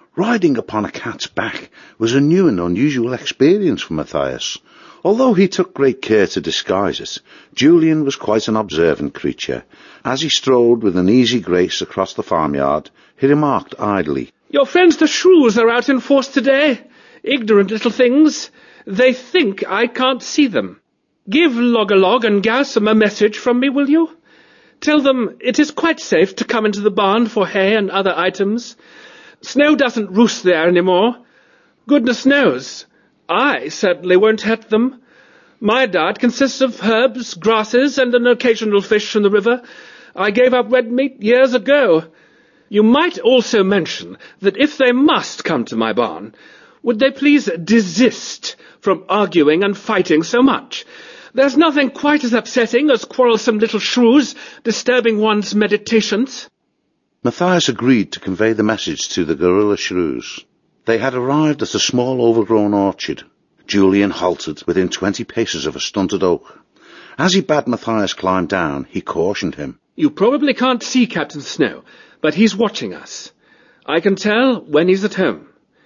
Riding upon a cat's back was a new and unusual experience for Matthias. Although he took great care to disguise it, Julian was quite an observant creature. As he strode with an easy grace across the farmyard, he remarked idly, "Your friends the shrews are out in force today. Ignorant little things. They think I can't see them. Give Log-a-Log and Gowsome a message from me, will you? Tell them it is quite safe to come into the barn for hay and other items. Snow doesn't roost there any more. Goodness knows, I certainly won't hurt them. My diet consists of herbs, grasses, and an occasional fish from the river. I gave up red meat years ago. You might also mention that if they must come to my barn, would they please desist from arguing and fighting so much? There's nothing quite as upsetting as quarrelsome little shrews disturbing one's meditations." Matthias agreed to convey the message to the gorilla shrews. They had arrived at a small overgrown orchard. Julian halted within 20 paces of a stunted oak. As he bade Matthias climb down, he cautioned him. "You probably can't see Captain Snow, but he's watching us. I can tell when he's at home.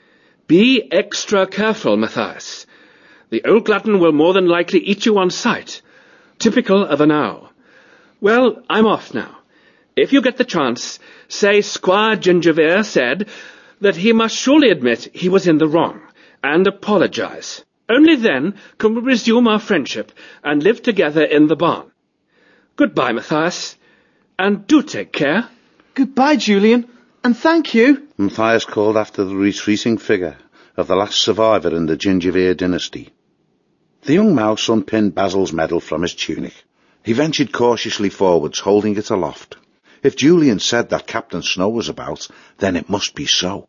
Be extra careful, Matthias. The old glutton will more than likely eat you on sight. Typical of an owl. Well, I'm off now. If you get the chance, say Squire Gingervere said that he must surely admit he was in the wrong, and apologize. Only then can we resume our friendship and live together in the barn. Goodbye, Matthias, and do take care." "Goodbye, Julian, and thank you," Matthias called after the retreating figure of the last survivor in the Gingervere dynasty. The young mouse unpinned Basil's medal from his tunic. He ventured cautiously forwards, holding it aloft. If Julian said that Captain Snow was about, then it must be so.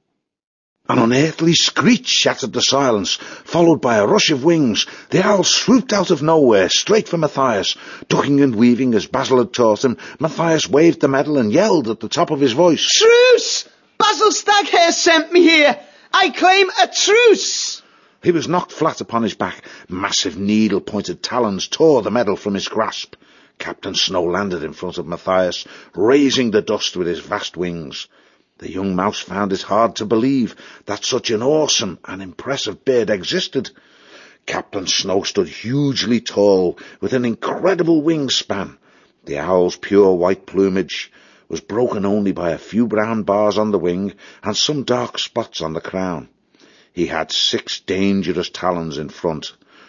An unearthly screech shattered the silence, followed by a rush of wings. The owl swooped out of nowhere, straight for Matthias. Ducking and weaving as Basil had taught him, Matthias waved the medal and yelled at the top of his voice, "Truce! Basil Staghair sent me here! I claim a truce!" He was knocked flat upon his back. Massive needle-pointed talons tore the medal from his grasp. Captain Snow landed in front of Matthias, raising the dust with his vast wings. The young mouse found it hard to believe that such an awesome and impressive bird existed. Captain Snow stood hugely tall, with an incredible wingspan. The owl's pure white plumage was broken only by a few brown bars on the wing and some dark spots on the crown. He had 6 dangerous talons in front,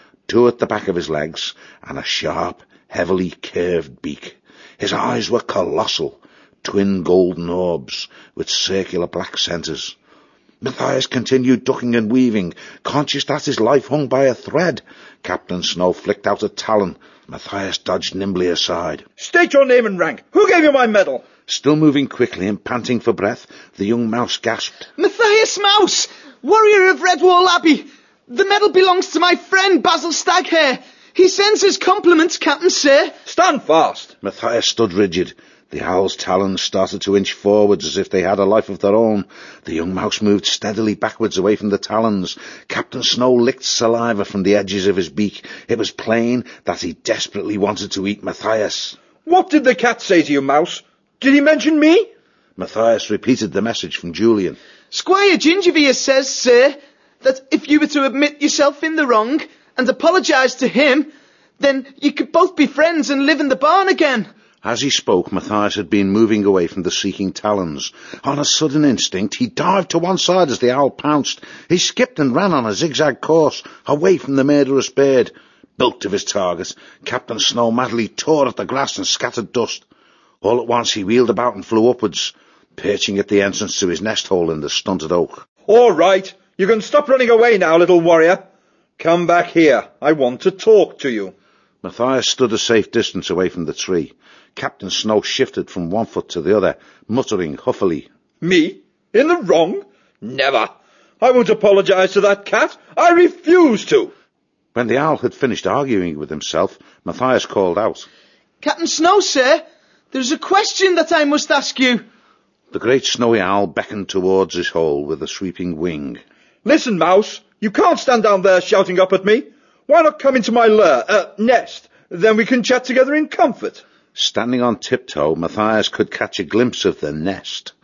2 at the back of his legs, and a sharp, heavily curved beak. His eyes were colossal, twin golden orbs with circular black centres. Matthias continued ducking and weaving, conscious that his life hung by a thread. Captain Snow flicked out a talon. Matthias dodged nimbly aside. "State your name and rank. Who gave you my medal?" Still moving quickly and panting for breath, the young mouse gasped. "Matthias Mouse, warrior of Redwall Abbey. The medal belongs to my friend Basil Staghair. He sends his compliments, Captain Sir." "Stand fast." Matthias stood rigid. The owl's talons started to inch forwards as if they had a life of their own. The young mouse moved steadily backwards away from the talons. Captain Snow licked saliva from the edges of his beak. It was plain that he desperately wanted to eat Matthias. "What did the cat say to you, Mouse? Did he mention me?" Matthias repeated the message from Julian. "Squire Gingervere says, sir, that if you were to admit yourself in the wrong and apologise to him, then you could both be friends and live in the barn again." As he spoke, Matthias had been moving away from the seeking talons. On a sudden instinct, he dived to one side as the owl pounced. He skipped and ran on a zigzag course, away from the murderous bird. Bilked of his target, Captain Snow madly tore at the grass and scattered dust. All at once he wheeled about and flew upwards, perching at the entrance to his nest hole in the stunted oak. "All right, you can stop running away now, little warrior. Come back here. I want to talk to you." Matthias stood a safe distance away from the tree. Captain Snow shifted from one foot to the other, muttering huffily. "Me? In the wrong? Never. I won't apologise to that cat. I refuse to." When the owl had finished arguing with himself, Matthias called out, "Captain Snow, sir, there's a question that I must ask you." The great snowy owl beckoned towards his hole with a sweeping wing. "Listen, Mouse, you can't stand down there shouting up at me. Why not come into my nest? Then we can chat together in comfort." Standing on tiptoe, Matthias could catch a glimpse of the nest.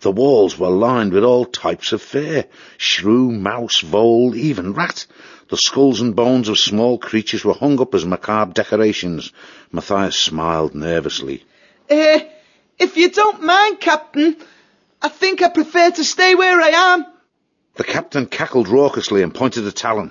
The walls were lined with all types of fare, shrew, mouse, vole, even rat. The skulls and bones of small creatures were hung up as macabre decorations. Matthias smiled nervously. If you don't mind, Captain, I think I prefer to stay where I am. The captain cackled raucously and pointed at Talon.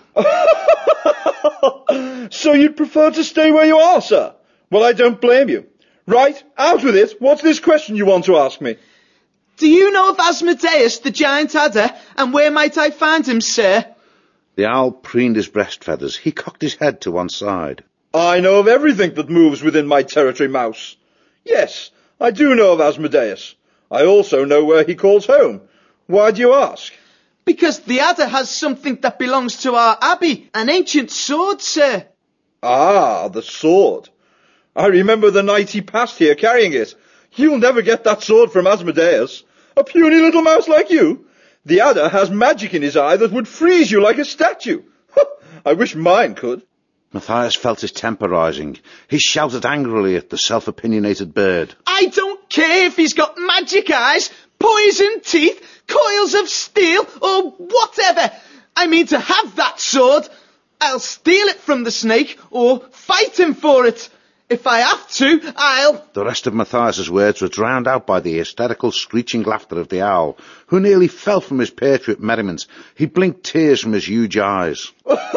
So you'd prefer to stay where you are, sir? Well, I don't blame you. Right, out with it. What's this question you want to ask me? Do you know of Asmodeus, the giant adder, and where might I find him, sir? The owl preened his breast feathers. He cocked his head to one side. I know of everything that moves within my territory, Mouse. Yes, I do know of Asmodeus. I also know where he calls home. Why do you ask? Because the adder has something that belongs to our abbey, an ancient sword, sir. Ah, the sword. I remember the night he passed here carrying it. You'll never get that sword from Asmodeus. A puny little mouse like you. The adder has magic in his eye that would freeze you like a statue. I wish mine could. Matthias felt his temper rising. He shouted angrily at the self-opinionated bird. I don't care if he's got magic eyes, poison teeth, coils of steel, or whatever. I mean to have that sword. I'll steal it from the snake, or fight him for it. If I have to, I'll... The rest of Matthias's words were drowned out by the hysterical screeching laughter of the owl, who nearly fell from his patriot merriment. He blinked tears from his huge eyes.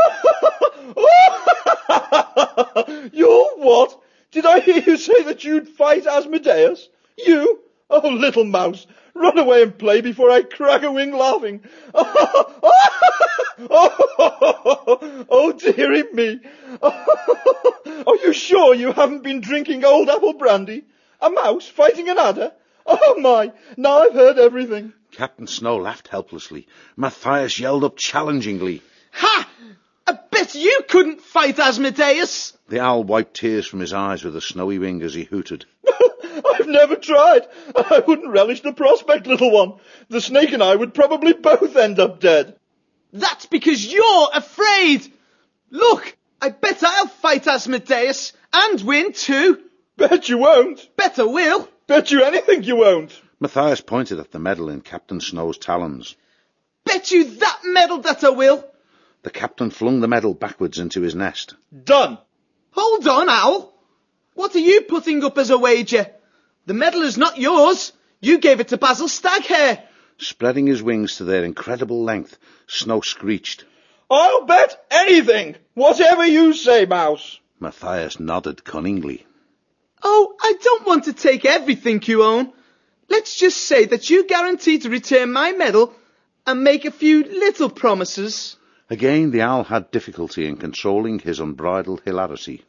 You're what? Did I hear you say that you'd fight Asmodeus? You? Oh, little mouse, run away and play before I crack a wing laughing. Oh, dearie me. Are you sure you haven't been drinking old apple brandy? A mouse fighting an adder? Oh, my, now I've heard everything. Captain Snow laughed helplessly. Matthias yelled up challengingly. Ha! I bet you couldn't fight Asmodeus. The owl wiped tears from his eyes with a snowy wing as he hooted. I've never tried. I wouldn't relish the prospect, little one. The snake and I would probably both end up dead. That's because you're afraid. Look, I bet I'll fight Asmodeus and win too. Bet you won't. Bet I will. Bet you anything you won't. Matthias pointed at the medal in Captain Snow's talons. Bet you that medal that I will. The captain flung the medal backwards into his nest. Done. Hold on, Owl. What are you putting up as a wager? The medal is not yours. You gave it to Basil Staghair. Spreading his wings to their incredible length, Snow screeched. I'll bet anything. Whatever you say, Mouse. Matthias nodded cunningly. Oh, I don't want to take everything you own. Let's just say that you guarantee to return my medal and make a few little promises. Again, the owl had difficulty in controlling his unbridled hilarity.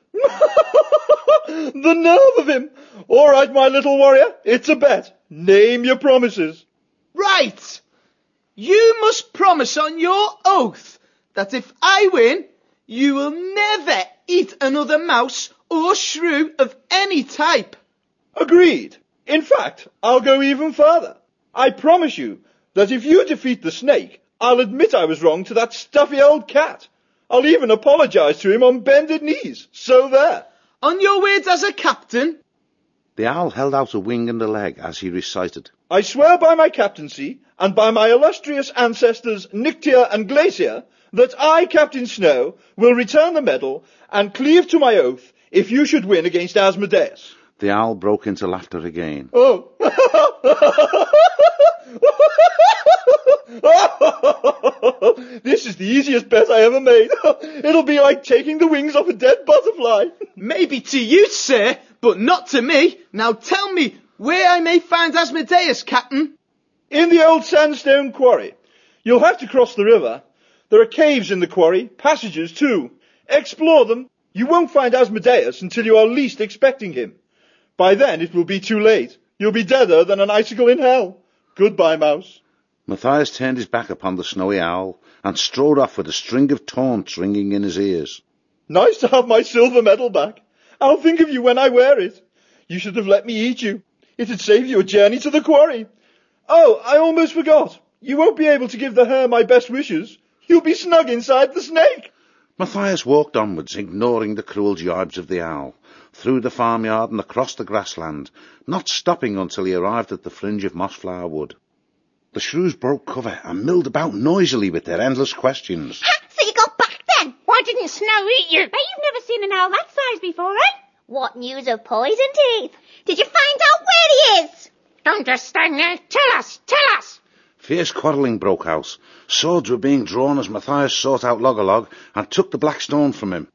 The nerve of him! All right, my little warrior, it's a bet. Name your promises. Right! You must promise on your oath that if I win, you will never eat another mouse or shrew of any type. Agreed. In fact, I'll go even further. I promise you that if you defeat the snake, I'll admit I was wrong to that stuffy old cat. I'll even apologise to him on bended knees. So there. On your word as a captain? The owl held out a wing and a leg as he recited. I swear by my captaincy, and by my illustrious ancestors Nyctia and Glacier, that I, Captain Snow, will return the medal and cleave to my oath if you should win against Asmodeus. The owl broke into laughter again. Oh. This is the easiest bet I ever made. It'll be like taking the wings off a dead butterfly. Maybe to you, sir, but not to me. Now tell me where I may find Asmodeus, Captain. In the old sandstone quarry. You'll have to cross the river. There are caves in the quarry, passages too. Explore them. You won't find Asmodeus until you are least expecting him. By then it will be too late. You'll be deader than an icicle in hell. Goodbye, Mouse. Matthias turned his back upon the snowy owl and strode off with a string of taunts ringing in his ears. Nice to have my silver medal back. I'll think of you when I wear it. You should have let me eat you. It'd save you a journey to the quarry. Oh, I almost forgot. You won't be able to give the hare my best wishes. You'll be snug inside the snake. Matthias walked onwards, ignoring the cruel jibes of the owl, through the farmyard and across the grassland, not stopping until he arrived at the fringe of Mossflower Wood. The shrews broke cover and milled about noisily with their endless questions. Ha! So you got back then? Why didn't Snow eat you? Bet you've never seen an owl that size before, eh? What news of Poison Teeth? Did you find out where he is? Don't just stand there. Tell us. Fierce quarrelling broke out. Swords were being drawn as Matthias sought out Log-a-Log and took the black stone from him.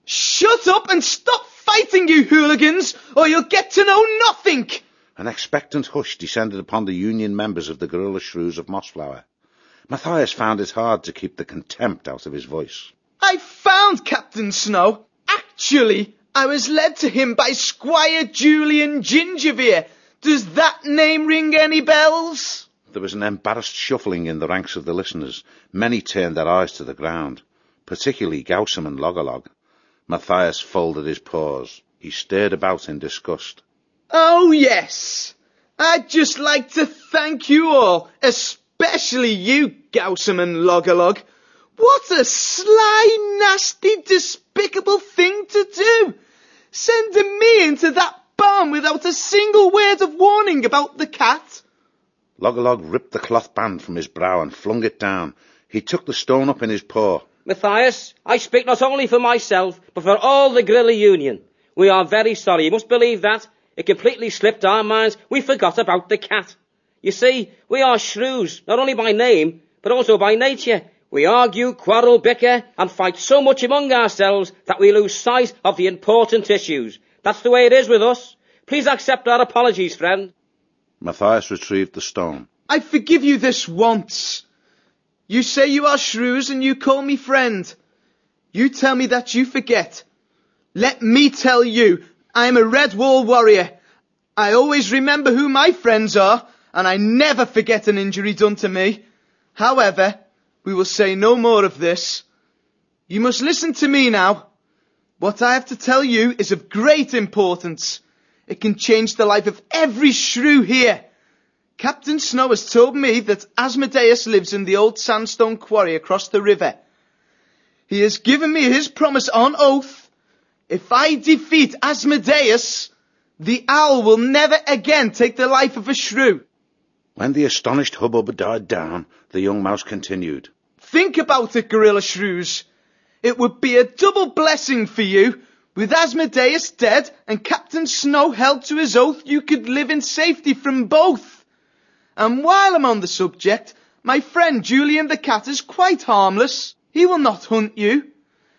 Shut up and stop fighting, you hooligans, or you'll get to know nothing! An expectant hush descended upon the union members of the guerrilla shrews of Mossflower. Matthias found it hard to keep the contempt out of his voice. I found Captain Snow. Actually, I was led to him by Squire Julian Gingerbeer. Does that name ring any bells? There was an embarrassed shuffling in the ranks of the listeners. Many turned their eyes to the ground, particularly Gaussum and Log-a-Log. Matthias folded his paws. He stared about in disgust. Oh, yes. I'd just like to thank you all, especially you, Gaussum and Log-a-Log. What a sly, nasty, despicable thing to do! Sending me into that barn without a single word of warning about the cat. Log-a-Log ripped the cloth band from his brow and flung it down. He took the stone up in his paw. Matthias, I speak not only for myself, but for all the guerrilla union. We are very sorry. You must believe that. It completely slipped our minds. We forgot about the cat. You see, we are shrews, not only by name, but also by nature. We argue, quarrel, bicker, and fight so much among ourselves that we lose sight of the important issues. That's the way it is with us. Please accept our apologies, friend. Matthias retrieved the stone. I forgive you this once. You say you are shrews and you call me friend. You tell me that you forget. Let me tell you, I am a Red Wall warrior. I always remember who my friends are, and I never forget an injury done to me. However, we will say no more of this. You must listen to me now. What I have to tell you is of great importance. It can change the life of every shrew here. Captain Snow has told me that Asmodeus lives in the old sandstone quarry across the river. He has given me his promise on oath. If I defeat Asmodeus, the owl will never again take the life of a shrew. When the astonished hubbub died down, the young mouse continued. Think about it, Gorilla Shrews. It would be a double blessing for you. With Asmodeus dead and Captain Snow held to his oath, you could live in safety from both. And while I'm on the subject, my friend Julian the cat is quite harmless. He will not hunt you.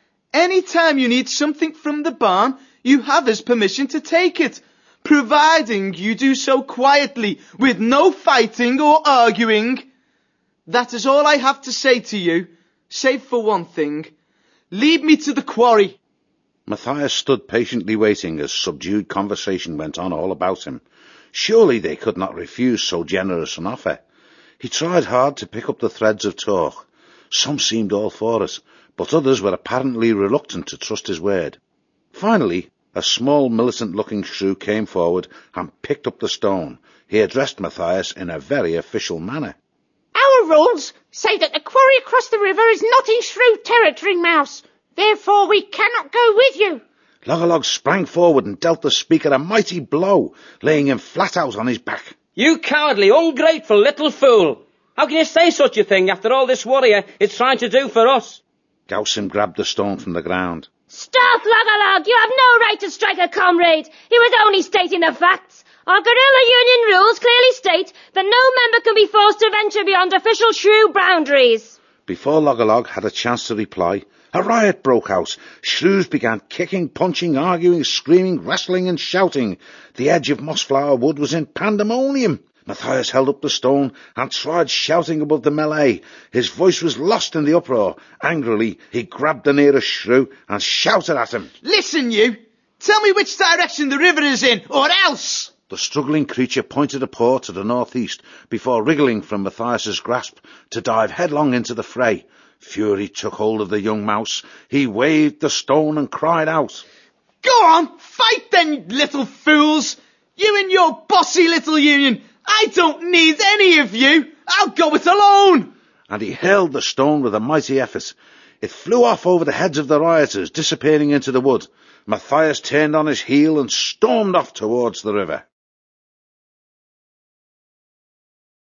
Any time you need something from the barn, you have his permission to take it, providing you do so quietly, with no fighting or arguing. That is all I have to say to you, save for one thing. Lead me to the quarry. Matthias stood patiently waiting as subdued conversation went on all about him. Surely they could not refuse so generous an offer. He tried hard to pick up the threads of talk. Some seemed all for it, but others were apparently reluctant to trust his word. Finally, a small militant-looking shrew came forward and picked up the stone. He addressed Matthias in a very official manner. Our rules say that the quarry across the river is not in shrew territory, Mouse. Therefore, we cannot go with you. Log-a-Log sprang forward and dealt the speaker a mighty blow, laying him flat out on his back. You cowardly, ungrateful little fool! How can you say such a thing after all this warrior is trying to do for us? Gaussum grabbed the stone from the ground. Stop, Log-a-Log! You have no right to strike a comrade. He was only stating the facts. Our guerrilla union rules clearly state that no member can be forced to venture beyond official shrew boundaries. Before Log-a-Log had a chance to reply, a riot broke out. Shrews began kicking, punching, arguing, screaming, wrestling and shouting. The edge of Mossflower Wood was in pandemonium. Matthias held up the stone and tried shouting above the melee. His voice was lost in the uproar. Angrily, he grabbed the nearest shrew and shouted at him. Listen, you! Tell me which direction the river is in, or else! The struggling creature pointed a paw to the northeast before wriggling from Matthias's grasp to dive headlong into the fray. Fury took hold of the young mouse. He waved the stone and cried out. Go on, fight then, little fools! You and your bossy little union! I don't need any of you! I'll go it alone! And he hurled the stone with a mighty effort. It flew off over the heads of the rioters, disappearing into the wood. Matthias turned on his heel and stormed off towards the river.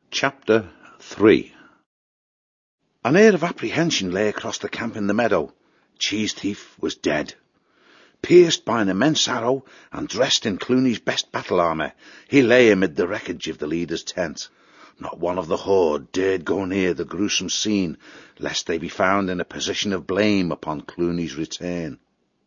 Chapter 3. An air of apprehension lay across the camp in the meadow. Cheese Thief was dead. Pierced by an immense arrow and dressed in Clooney's best battle armour, he lay amid the wreckage of the leader's tent. Not one of the horde dared go near the gruesome scene, lest they be found in a position of blame upon Clooney's return.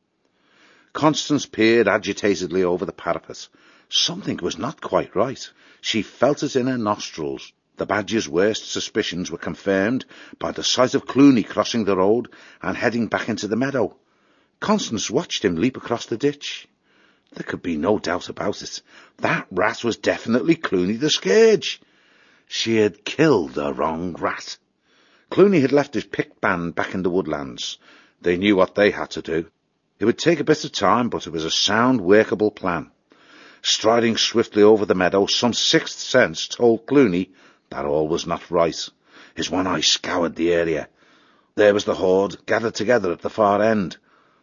Constance peered agitatedly over the parapet. Something was not quite right. She felt it in her nostrils. The Badger's worst suspicions were confirmed by the sight of Clooney crossing the road and heading back into the meadow. Constance watched him leap across the ditch. There could be no doubt about it. That rat was definitely Clooney the Scourge. She had killed the wrong rat. Clooney had left his picked band back in the woodlands. They knew what they had to do. It would take a bit of time, but it was a sound, workable plan. Striding swiftly over the meadow, some sixth sense told Clooney that all was not right. His one eye scoured the area. There was the horde, gathered together at the far end.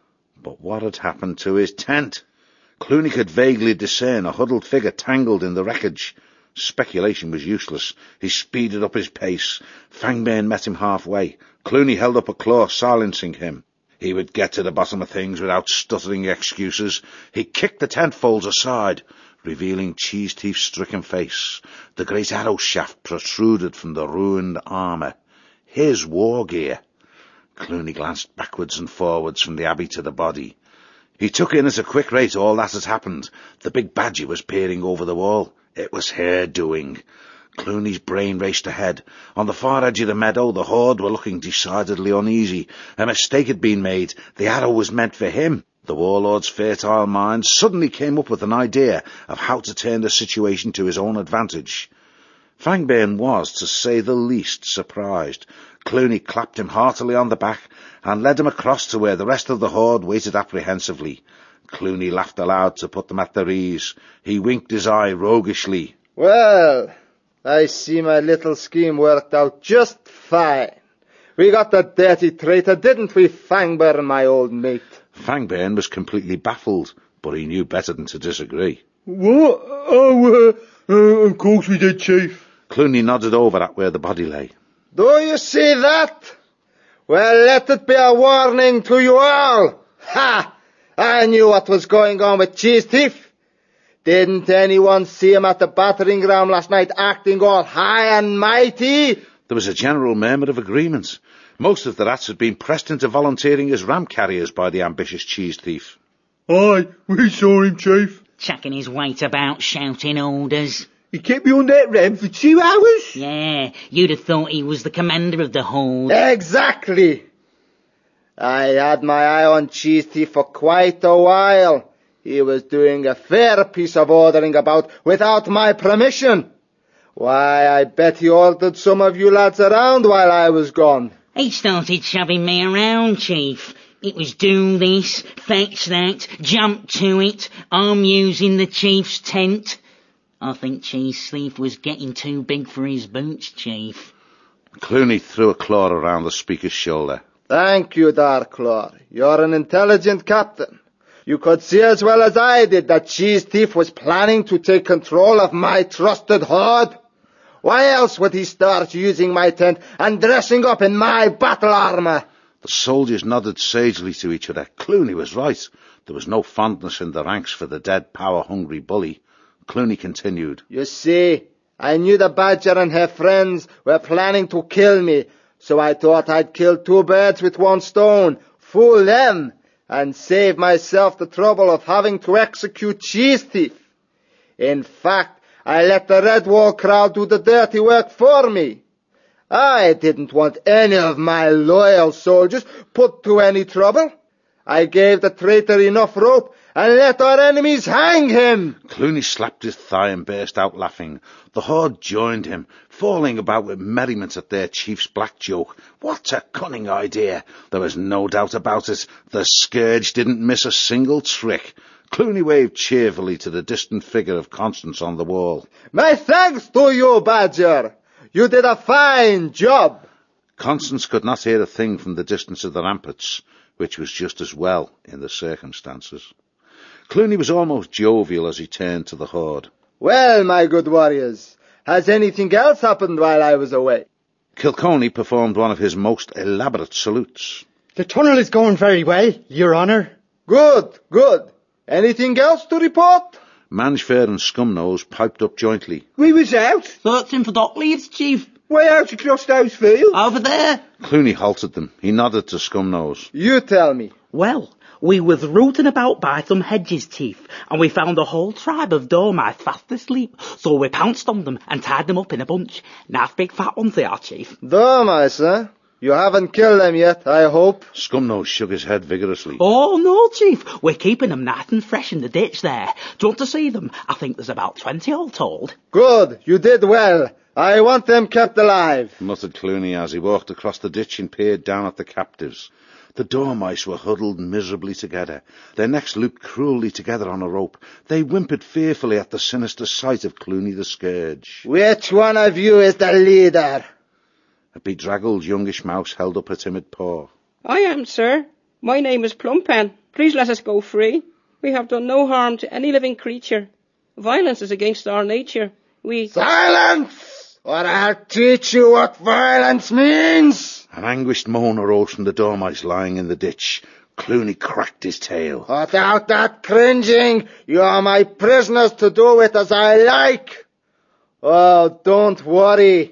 But what had happened to his tent? Clooney could vaguely discern a huddled figure tangled in the wreckage. Speculation was useless. He speeded up his pace. Fangbane met him halfway. Clooney held up a claw, silencing him. He would get to the bottom of things without stuttering excuses. He kicked the tent folds aside, revealing Cheese Thief's stricken face. The great arrow shaft protruded from the ruined armour. His war gear. Clooney glanced backwards and forwards from the abbey to the body. He took in at a quick rate all that had happened. The big Badger was peering over the wall. It was her doing. Clooney's brain raced ahead. On the far edge of the meadow, the horde were looking decidedly uneasy. A mistake had been made. The arrow was meant for him. The warlord's fertile mind suddenly came up with an idea of how to turn the situation to his own advantage. Fangbane was, to say the least, surprised. Clooney clapped him heartily on the back and led him across to where the rest of the horde waited apprehensively. Clooney laughed aloud to put them at their ease. He winked his eye roguishly. Well, I see my little scheme worked out just fine. We got the dirty traitor, didn't we, Fangbane, my old mate? Fangbane was completely baffled, but he knew better than to disagree. What? Oh, of course we did, Chief. Clooney nodded over at where the body lay. Do you see that? Well, let it be a warning to you all. Ha! I knew what was going on with Cheese Thief. Didn't anyone see him at the battering ram last night acting all high and mighty? There was a general murmur of agreement. Most of the rats had been pressed into volunteering as ram carriers by the ambitious Cheese Thief. Aye, we saw him, Chief. Chucking his weight about, shouting orders. He kept me on that ram for 2 hours? Yeah, you'd have thought he was the commander of the horde. Exactly. I had my eye on Cheese Thief for quite a while. He was doing a fair piece of ordering about without my permission. Why, I bet he ordered some of you lads around while I was gone. He started shoving me around, Chief. It was do this, fetch that, jump to it, I'm using the Chief's tent. I think Cheese Thief was getting too big for his boots, Chief. Clooney threw a claw around the speaker's shoulder. Thank you, Darklaw. You're an intelligent captain. You could see as well as I did that Cheese Thief was planning to take control of my trusted horde. Why else would he start using my tent and dressing up in my battle armour? The soldiers nodded sagely to each other. Clooney was right. There was no fondness in the ranks for the dead, power-hungry bully. Clooney continued. You see, I knew the Badger and her friends were planning to kill me, so I thought I'd kill 2 birds with 1 stone, fool them, and save myself the trouble of having to execute Cheese Thief. In fact, I let the Redwall crowd do the dirty work for me. I didn't want any of my loyal soldiers put to any trouble. I gave the traitor enough rope and let our enemies hang him. Clooney slapped his thigh and burst out laughing. The horde joined him, falling about with merriment at their chief's black joke. What a cunning idea! There was no doubt about it. The Scourge didn't miss a single trick. Clooney waved cheerfully to the distant figure of Constance on the wall. My thanks to you, Badger. You did a fine job. Constance could not hear a thing from the distance of the ramparts, which was just as well in the circumstances. Clooney was almost jovial as he turned to the horde. Well, my good warriors, Has anything else happened while I was away? Kilconey performed one of his most elaborate salutes. The tunnel is going very well, Your Honour. Good, good. Anything else to report? Mangefair and Scumnose piped up jointly. We was out. Searching for dock leads, Chief. Way out across those fields. Over there. Clooney halted them. He nodded to Scumnose. You tell me. Well, we was rooting about by some hedges, Chief, and we found a whole tribe of dormice fast asleep, so we pounced on them and tied them up in a bunch. Nice big fat ones they are, Chief. Dormice, eh? You haven't killed them yet, I hope. Scumnose shook his head vigorously. Oh, no, Chief. We're keeping them nice and fresh in the ditch there. Do you want to see them? I think there's about 20 all told. Good, you did well. I want them kept alive, muttered Clooney as he walked across the ditch and peered down at the captives. The dormice were huddled miserably together, their necks looped cruelly together on a rope. They whimpered fearfully at the sinister sight of Clooney the Scourge. Which one of you is the leader? A bedraggled youngish mouse held up a timid paw. I am, sir. My name is Plumpen. Please let us go free. We have done no harm to any living creature. Violence is against our nature. Silence! Or I'll teach you what violence means! An anguished moan arose from the dormice lying in the ditch. Clooney cracked his tail. Without that cringing, you are my prisoners to do with as I like. Oh, don't worry.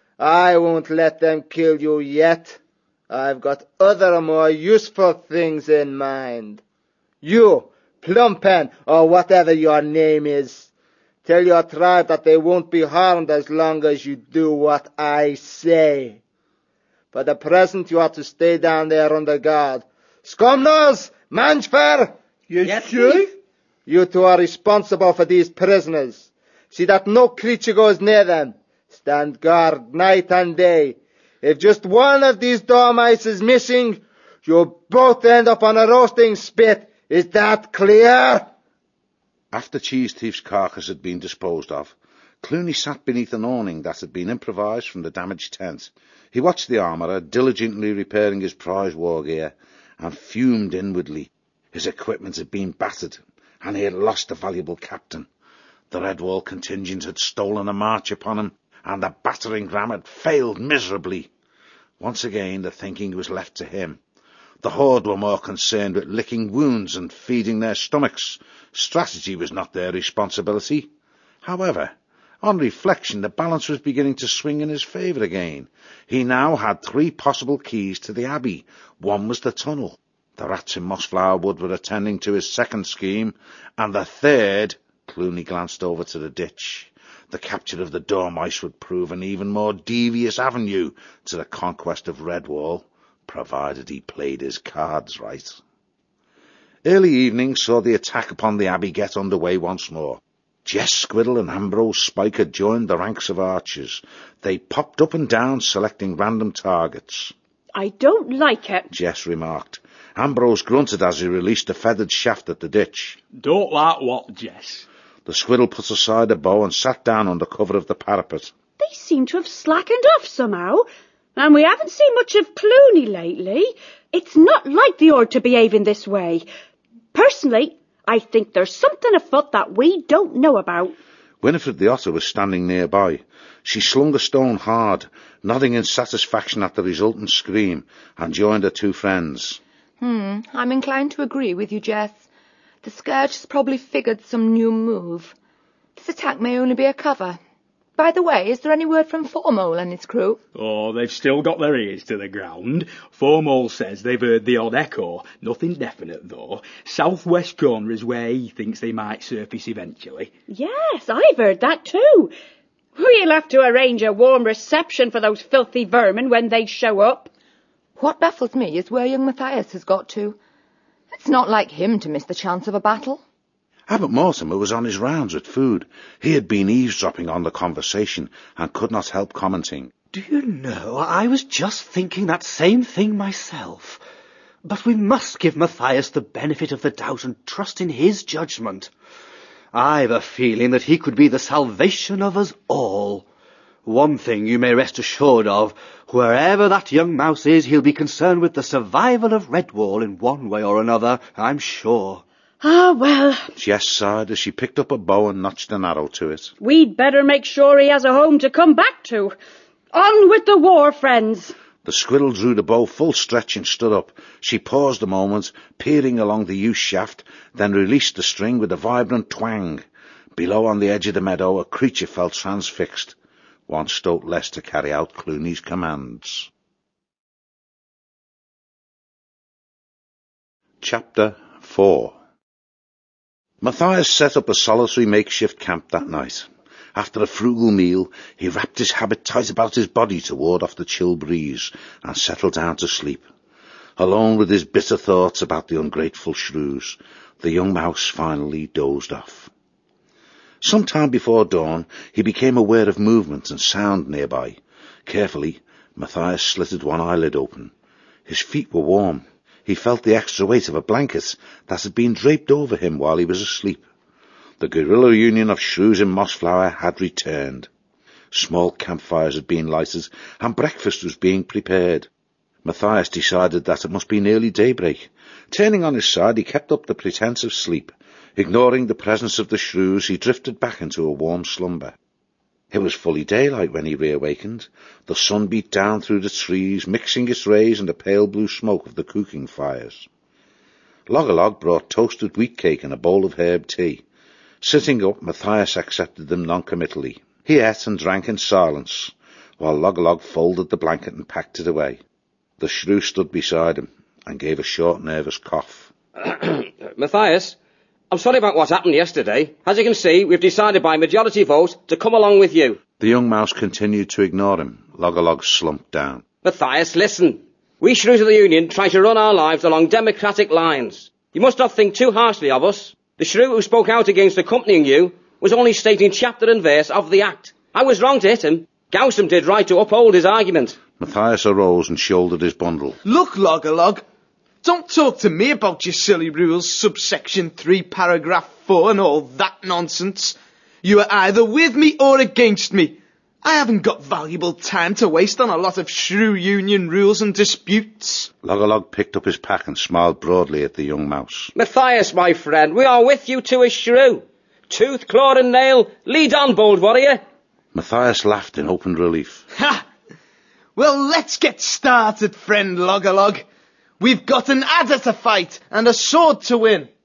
I won't let them kill you yet. I've got other more useful things in mind. You, Plumpen, or whatever your name is, tell your tribe that they won't be harmed as long as you do what I say. For the present, you are to stay down there under guard. Scumnose! Mangefair! Yes, Chief? You two are responsible for these prisoners. See that no creature goes near them. Stand guard night and day. If just one of these dormice is missing, you'll both end up on a roasting spit. Is that clear? After Cheese Thief's carcass had been disposed of, Clooney sat beneath an awning that had been improvised from the damaged tent. He watched the armourer diligently repairing his prize war gear and fumed inwardly. His equipment had been battered, and he had lost a valuable captain. The Redwall contingent had stolen a march upon him, and the battering ram had failed miserably. Once again the thinking was left to him. The horde were more concerned with licking wounds and feeding their stomachs. Strategy was not their responsibility. However, on reflection, the balance was beginning to swing in his favour again. He now had 3 possible keys to the Abbey. One was the tunnel. The rats in Mossflower Wood were attending to his second scheme, and the third... Clooney glanced over to the ditch. The capture of the dormice would prove an even more devious avenue to the conquest of Redwall, provided he played his cards right. Early evening saw the attack upon the Abbey get under way once more. Jess Squiddle and Ambrose Spike had joined the ranks of archers. They popped up and down, selecting random targets. I don't like it, Jess remarked. Ambrose grunted as he released a feathered shaft at the ditch. Don't like what, Jess? The Squiddle put aside a bow and sat down under cover of the parapet. They seem to have slackened off somehow, and we haven't seen much of Clooney lately. It's not like the Ord to behave in this way. Personally, I think there's something afoot that we don't know about. Winifred the Otter was standing nearby. She slung a stone hard, nodding in satisfaction at the resultant scream, and joined her 2 friends. I'm inclined to agree with you, Jess. The Scourge has probably figured some new move. This attack may only be a cover. By the way, is there any word from Fourmole and his crew? Oh, they've still got their ears to the ground. Fourmole says they've heard the odd echo. Nothing definite, though. Southwest corner is where he thinks they might surface eventually. Yes, I've heard that too. We'll have to arrange a warm reception for those filthy vermin when they show up. What baffles me is where young Matthias has got to. It's not like him to miss the chance of a battle. Abbot Mortimer was on his rounds with food. He had been eavesdropping on the conversation and could not help commenting. Do you know, I was just thinking that same thing myself. But we must give Matthias the benefit of the doubt and trust in his judgment. I've a feeling that he could be the salvation of us all. One thing you may rest assured of, wherever that young mouse is, he'll be concerned with the survival of Redwall in one way or another, I'm sure. Ah, well. Jess sighed as she picked up a bow and notched an arrow to it. We'd better make sure he has a home to come back to. On with the war, friends. The squirrel drew the bow full stretch and stood up. She paused a moment, peering along the yew shaft, then released the string with a vibrant twang. Below on the edge of the meadow, a creature felt transfixed. One stoat less to carry out Clooney's commands. Chapter 4. Matthias set up a solitary makeshift camp that night. After a frugal meal, he wrapped his habit tight about his body to ward off the chill breeze and settled down to sleep. Alone with his bitter thoughts about the ungrateful shrews, the young mouse finally dozed off. Some time before dawn, he became aware of movement and sound nearby. Carefully, Matthias slitted one eyelid open. His feet were warm. He felt the extra weight of a blanket that had been draped over him while he was asleep. The guerrilla union of shrews in Mossflower had returned. Small campfires had been lighted, and breakfast was being prepared. Matthias decided that it must be nearly daybreak. Turning on his side, he kept up the pretence of sleep. Ignoring the presence of the shrews, he drifted back into a warm slumber. It was fully daylight when he reawakened. The sun beat down through the trees, mixing its rays in the pale blue smoke of the cooking fires. Log-a-Log brought toasted wheat cake and a bowl of herb tea. Sitting up, Matthias accepted them noncommittally. He ate and drank in silence, while Log-a-Log folded the blanket and packed it away. The shrew stood beside him and gave a short, nervous cough. Matthias, I'm sorry about what happened yesterday. As you can see, we've decided by majority vote to come along with you. The young mouse continued to ignore him. Log-a-Log slumped down. Matthias, listen. We shrews of the Union try to run our lives along democratic lines. You must not think too harshly of us. The shrew who spoke out against accompanying you was only stating chapter and verse of the act. I was wrong to hit him. Gowsome did right to uphold his argument. Matthias arose and shouldered his bundle. Look, Log-a-Log, don't talk to me about your silly rules, subsection 3, paragraph 4 and all that nonsense. You are either with me or against me. I haven't got valuable time to waste on a lot of shrew union rules and disputes. Log-a-Log picked up his pack and smiled broadly at the young mouse. Matthias, my friend, we are with you to a shrew. Tooth, claw and nail, lead on, bold warrior. Matthias laughed in open relief. Ha! Well, let's get started, friend Log-a-Log. We've got an adder to fight and a sword to win.